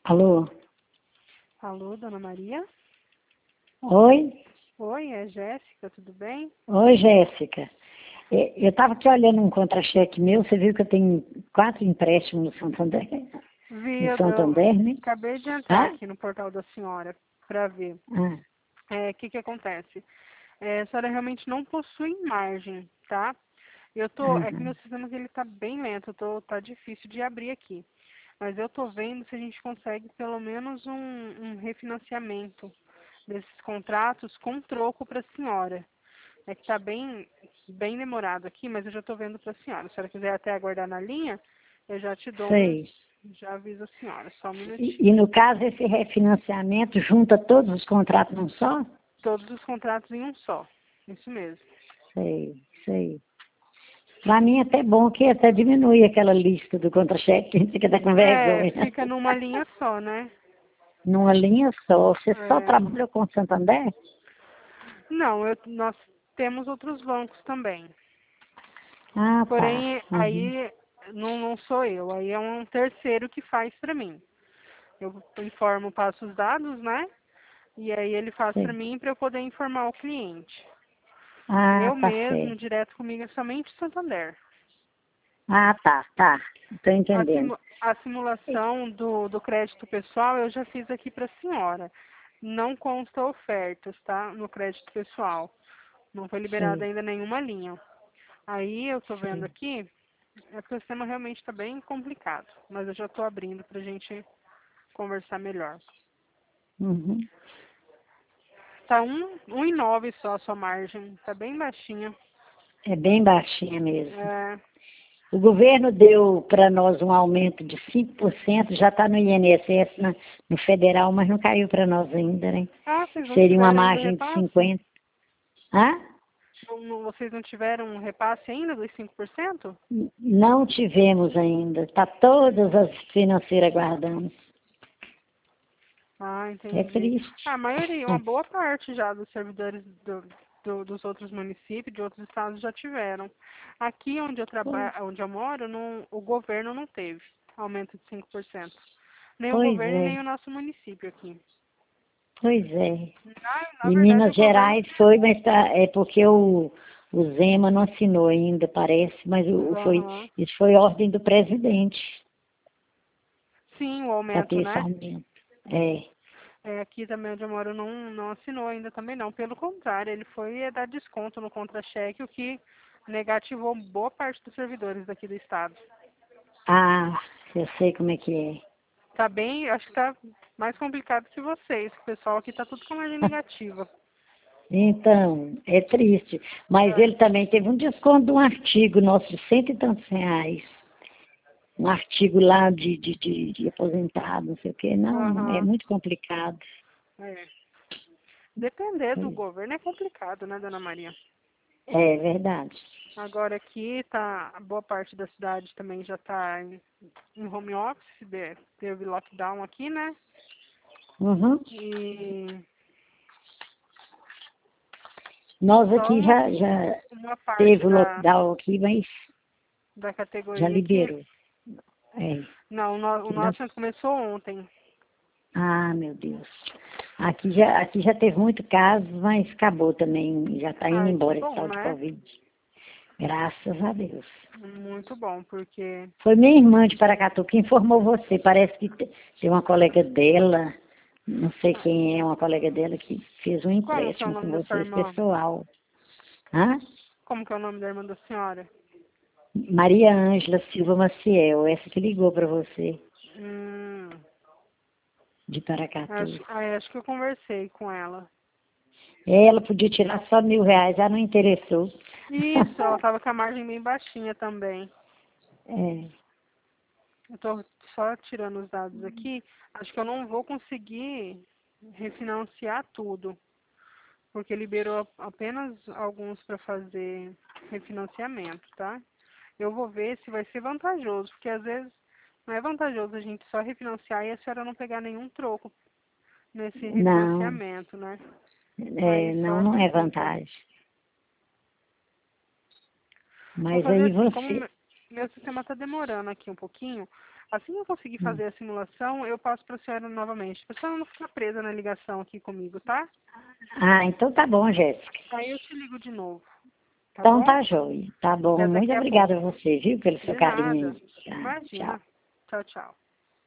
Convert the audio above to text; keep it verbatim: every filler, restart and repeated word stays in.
Alô? Alô, dona Maria? Oi? Oi, é Jéssica, tudo bem? Oi, Jéssica. É, Eu estava aqui olhando um contra-cheque meu, você viu que eu tenho quatro empréstimos no Santander, Vi, no eu, eu Santander, né? acabei de entrar Ah? aqui no portal da senhora para ver. Ah, É, O que que acontece? É, a senhora realmente não possui margem, tá? Eu tô, é que aham. meu sistema ele tá bem lento, eu tô, tá difícil de abrir aqui. Mas eu tô vendo se a gente consegue pelo menos um, um refinanciamento desses contratos com troco para a senhora. É que tá bem, bem demorado aqui, mas eu já tô vendo para a senhora. Se a senhora quiser até aguardar na linha, eu já te dou um, Sei. já aviso a senhora, só um E, minutinho. e no caso, esse refinanciamento junta todos os contratos num só? Todos os contratos em um só. Isso mesmo. Sei, sei. Para mim é até bom que até diminui aquela lista do contra-cheque, que a gente fica até com É, vergonha. fica numa linha só, né? Numa linha só. Você só É. trabalha com o Santander? Não, eu, nós temos outros bancos também. Ah, tá. Porém, Uhum. aí não, não sou eu, aí é um terceiro que faz para mim. Eu informo, passo os dados, né? E aí ele faz para Sei. mim para eu poder informar o cliente. Ah, Eu tá mesmo, certo. direto comigo, é somente Santander. Ah, tá, tá. Estou A, entendendo. simu- a simulação do, do crédito pessoal eu já fiz aqui para a senhora. Não consta ofertas, tá? No crédito pessoal. Não foi liberada Sei, ainda nenhuma linha. Aí eu tô vendo sei. aqui, é porque o sistema realmente está bem complicado. Mas eu já estou abrindo para a gente conversar melhor. Uhum. Tá um, um e nove só a sua margem. Tá bem baixinha. É bem baixinha mesmo. É, O governo deu para nós um aumento de cinco por cento, já está no I N S S, na- no federal, mas não caiu para nós ainda, né? ah, vocês não Seria uma tiveram ainda o margem de repasse? cinquenta. Hã? Não- não- vocês não tiveram um repasse ainda dos cinco por cento? Não tivemos ainda. Está todas as financeiras guardando. Ah, É entendi. triste. A maioria, uma boa parte já dos servidores do, do- dos outros municípios, de outros estados já tiveram. Aqui onde eu Pois, trabalho, onde eu moro, não, o governo não teve aumento de cinco por cento. Nem o pois governo e é, nem o nosso município aqui. pois é. Na, na Em verdade, Minas o governo. Gerais foi, mas tá, é porque o, o Zema não assinou ainda, parece, mas o, o foi, Aham. isso foi ordem do presidente Sim, o para aumento, ter esse né? aumento. É, É, aqui também onde eu moro não, não assinou ainda também não. Pelo contrário, ele foi é, dar desconto no contra-cheque, o que negativou boa parte dos servidores daqui do estado. ah, eu sei como é que é. Tá bem, acho que tá mais complicado que vocês. O pessoal aqui tá tudo com margem negativa. Então, é triste. Mas É. ele também teve um desconto de um artigo nosso de cento e tantos reais. Um artigo lá de, de, de, de aposentado, não sei o quê. Não, é Aham. muito complicado. É. Depender do governo é complicado, né, dona Maria? É verdade. Agora aqui tá, a boa parte da cidade também já tá em, em home office, de- teve lockdown aqui, né? Uhum. E Nós só aqui uma, já, já uma parte teve o da, lockdown aqui, mas da já categoria aqui. liberou. É. Não, o, no- o Que nós... nosso começou ontem. Ah, meu Deus. Aqui já, aqui já teve muito caso, mas acabou também. Já está indo Ai, que embora esse bom, tal de né? Covid. Graças a Deus. Muito bom, porque. Foi minha irmã de Paracatu que informou você. Parece que te- tem uma colega dela, não sei quem é, uma colega dela que fez um Como que é o empréstimo com nome da sua vocês, irmã? pessoal. Hã? Como que é o nome da irmã da senhora? Maria Ângela Silva Maciel, essa que ligou para você, Hum, de Paracatu. acho, ai, acho que eu conversei com ela. Ela podia tirar só mil reais, ela não interessou. Isso, ela tava com a margem bem baixinha também. É, Eu tô só tirando os dados aqui. Acho que eu não vou conseguir refinanciar tudo, porque liberou apenas alguns para fazer refinanciamento, tá? Eu vou ver se vai ser vantajoso, porque às vezes não é vantajoso a gente só refinanciar e a senhora não pegar nenhum troco nesse não, refinanciamento, né? é, Aí não, só não é complica. vantagem. Vou Mas fazer aí assim, como você, me- meu sistema está demorando aqui um pouquinho, Assim que eu conseguir Hum. fazer a simulação, eu passo para a senhora novamente. Para a senhora não ficar presa na ligação aqui comigo, tá? Ah, então tá bom, Jéssica. Aí eu te ligo de novo, tá Então bom? tá joia. Tá bom. Até Muito daqui a obrigada a pouco. você, viu, pelo seu De carinho. nada. Tá, tchau. Imagina. Tchau, tchau.